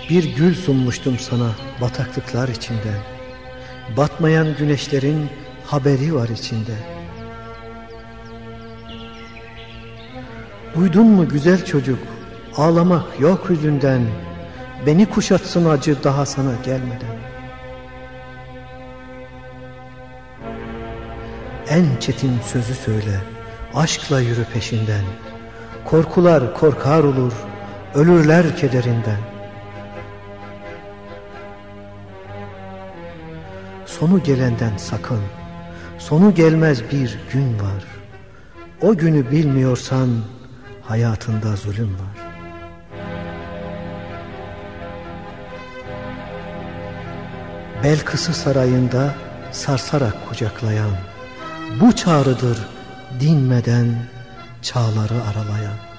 Bir gül sunmuştum sana bataklıklar içinde. Batmayan güneşlerin haberi var içinde. Duydun mu güzel çocuk, ağlamak yok hüzünden. Beni kuşatsın acı daha sana gelmeden. En çetin sözü söyle, aşkla yürü peşinden. Korkular korkar olur, ölürler kederinden. Sonu gelenden sakın, sonu gelmez bir gün var. O günü bilmiyorsan hayatında zulüm var. Belkıs'ı sarayında sarsarak kucaklayan, bu çağrıdır dinmeden çağları aralayan.